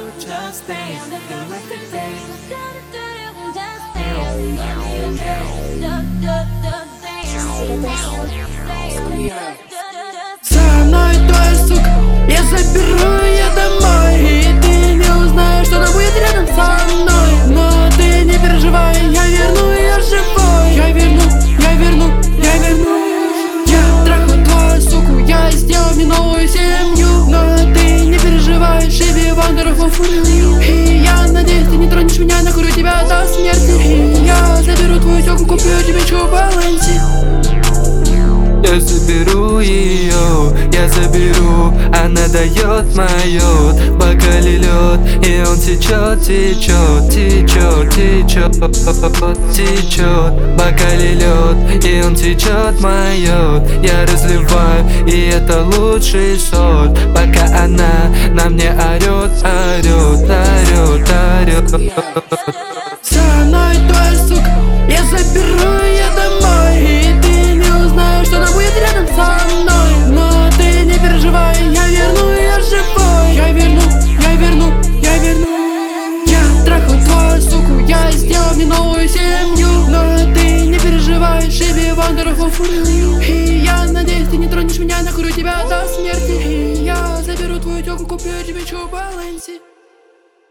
just dance, do it today. Со мной твоя сука, я заберу ее домой, и ты не узнаешь, что она будет рядом со мной. Но ты не переживай, я верну ее живой. Я верну. Я трахну твою суку, я сделал мне новую семью. Но ты не переживай, Шиби Вандеров оформил. И я надеюсь, ты не тронешь меня, накурю тебя до смерти. И я заберу твою тёлку, куплю тебе Чубаланси. Я заберу ее, я заберу. Она дает майот, в бокале лед, и он течет, течет, течет, течет, течет. В бокале лед, и он течет майот. Я разливаю, и это лучший сорт. Пока она на мне орет, орет, орет, орет. Со мной твоя сука, я заберу ее домой, и ты не узнаешь, что она будет рядом со мной. Но ты не переживай, я верну ее живой. Я верну. Я трахну твою суку, я сделал мне новую семью. Но ты не переживай, Шиби Вандеров оформил. И я надеюсь, ты не тронешь меня, накурю тебя до смерти. И я заберу твою тёлку, куплю тебе Чубаланси.